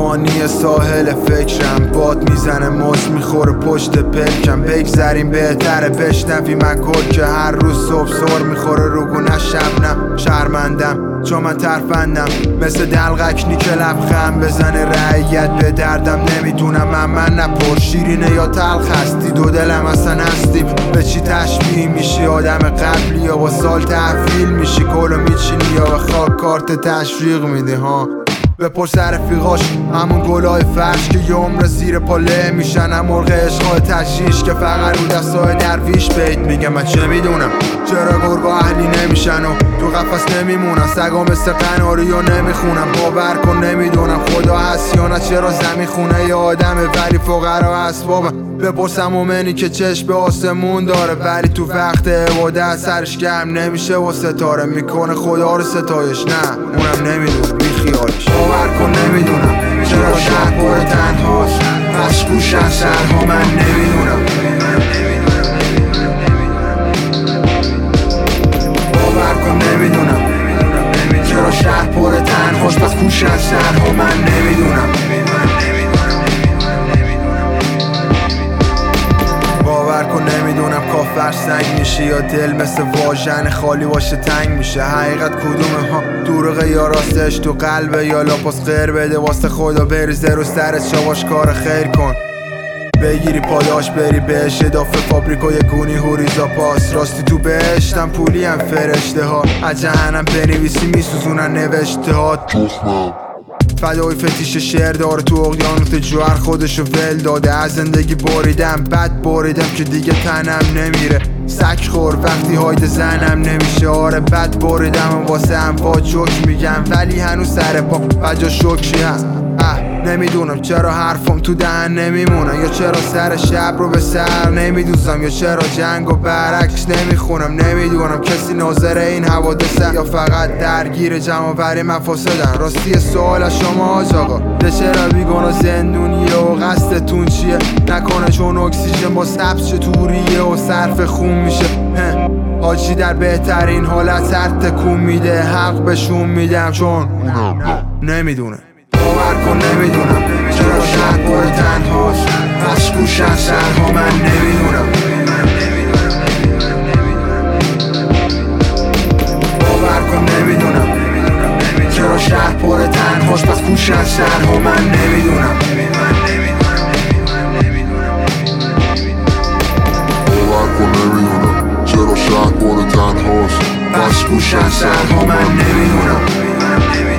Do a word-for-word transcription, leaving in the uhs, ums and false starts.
فانی ساحل فکرم، باد میزنه موج میخوره پشت پلکم. بگذریم بهتره بشنوی من کل که هر روز صبح سر میخوره رو گونه شبنم. شرمندم چون من ترفندم مثل دلغکنی که لبخند بزنه رعیت به دردم. نمیدونم من من نه پر شیرینه یا تلخ هستی، دو دلم اصلا هستیم به چی تشبیه میشی؟ آدم قبلی یا با سال تحویل میشی؟ کلو میچینی یا به خاک کارت تشویق میدی ها؟ بپرس رفیقاش همون گلای فرش که یه عمر زیر پاله میشن، هم مرغ عشقای تشیش که فقط رو دستای درویش بیت میگم. من چه میدونم چرا گرگا اهلی نمیشن و تو قفس نمیمونن، سگا مثل قناری و نمیخونم. باور کن نمیدونم خدا هست یا نه، چرا زمین خونه یه آدمه ولی فقرا اسبابم. بپرسم مومنی که چشم به آسمون داره ولی تو وقت عبادت سرش گرم نمیشه و ستاره میکنه خدا رو ستایش. نه اونم نمیدونه بی خیالش. باور کن نمیدونم چرا شهر پر تنهاست، پس گوشن سرها من نمیدونم. باور کن نمیدونم چرا شهر پر تنهاست، پس گوشن سرها من نمیدونم. باور کن نمیدونم کافر سنگ میشه یا دل مثل واژن خالی باشه تنگ میشه. حقیقت کدومه ها دروغه یا راستش تو قلبه یا لاپاس غیر بده واسه خدا بریزه رو سرت شواش کار خیر کن. بگیری پاداش بری بهش اضافه فابریکای گونی هوریزا پاس. راستی تو بهشتم پولی هم فرشته ها، از جهنم بنویسی میسوزونن نوشته ها. فدای فتیش شعر داره تو اقیانوس جوهر خودشو ول داده. از زندگی بریدم بد بریدم که دیگه تنم نمیره. سک خور وقتی هاید زنم نمیشه. آره بد بریدم و واسه هم با جوک میگم ولی هنوز سر پا بجا شوکی هست. نمیدونم چرا حرفم تو دهن نمیمونن، یا چرا سر شب رو به سر نمیدوزم، یا چرا جنگ و برعکس نمیخونم. نمیدونم کسی ناظر این حوادثه یا فقط درگیر جمع مفاسدن. راستی سوال از شما آج آقا ده چرا بیگناه زندونیه و قصدتون چیه؟ نکنه چون اکسیژن با سبز چطوریه و صرف خون میشه. حاجی در بهترین حالت سر تکون میده، حق بهشون میدم چون نمیدونه. باور کن نمیدونم چرا شهر پر تنهاست، پس گوشن سرها من نمیدونم. باور کن نمیدونم چرا شهر پر تنهاست، پس گوشن سرها من نمیدونم. باور کن نمیدونم چرا شهر پر تنهاست، پس گوشن سرها من نمیدونم.